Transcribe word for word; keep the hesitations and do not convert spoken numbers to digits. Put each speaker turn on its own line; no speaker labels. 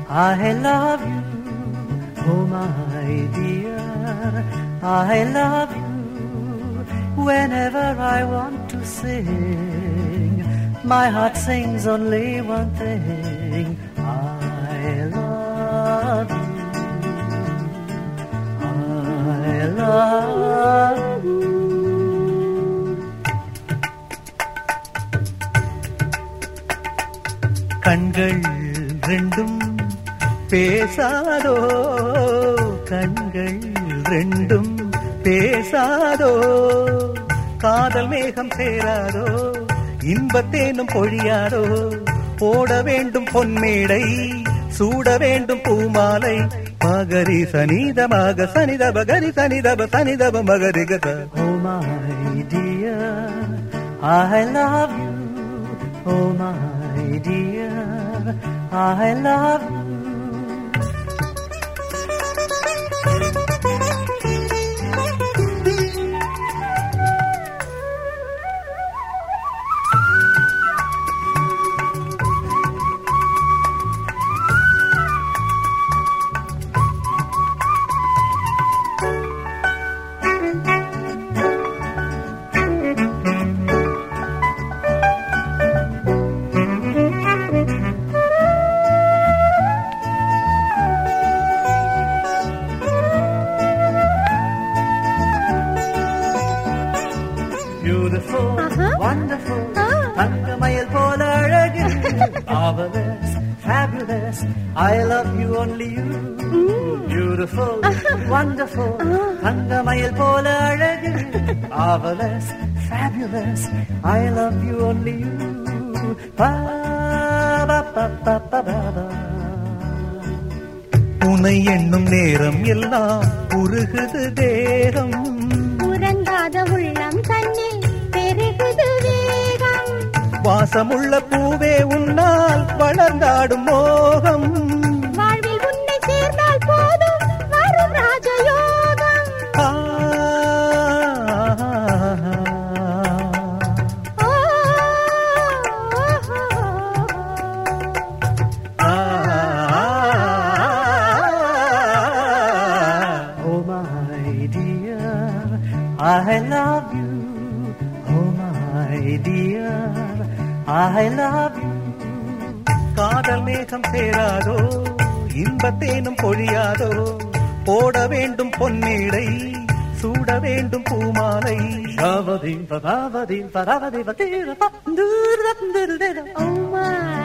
I love you, oh my dear. I love you whenever I want to sing. My heart sings only one thing. I love you. I love you. கண்கள் ரெண்டும் பேசாதோ, கண்கள் ரெண்டும் பேசாதோ, காதல் மேகம் சேராதோ, இன்பத்தேனும் பொழியாதோ, போட வேண்டும் பொன்மேடை, சூட வேண்டும் பூமாலை, மகரி சனிதமாக சனிதப கரி சனிதப சனிதப மகரி கத. Oh my dear, I love you. Oh my dear, I love you. Beautiful, uh-huh. Wonderful, தங்கமயில் போல அழகு, marvelous, fabulous, I love you only you. Mm. Beautiful, uh-huh. Wonderful, uh-huh. தங்கமயில் போல அழகு, marvelous, fabulous, I love you only you. Ba ba ba ba ba ba ba. உன்னை எண்ணும் நேரம் எல்லாம் உருகுது தேகம்,
உறங்காத உள்ளம் தன்னில் பெருகுது வேகம்,
வாசமுள்ள பூவே உன்னால் வளர்ந்தாடும் மோகம்,
வாழ்வில் உன்னை சேர்ந்தால் போதும் வரும் ராஜயோகம்.
ஆ,
ஓ,
ஆ, oh my dear, I love you. Oh my dear, I love you. காதல் மேகம் சேராதோ, இன்பத்தேனும் பொழியாதோ, போட வேண்டும் பொன்னீடை, சூட வேண்டும் பூமாலை.
oh my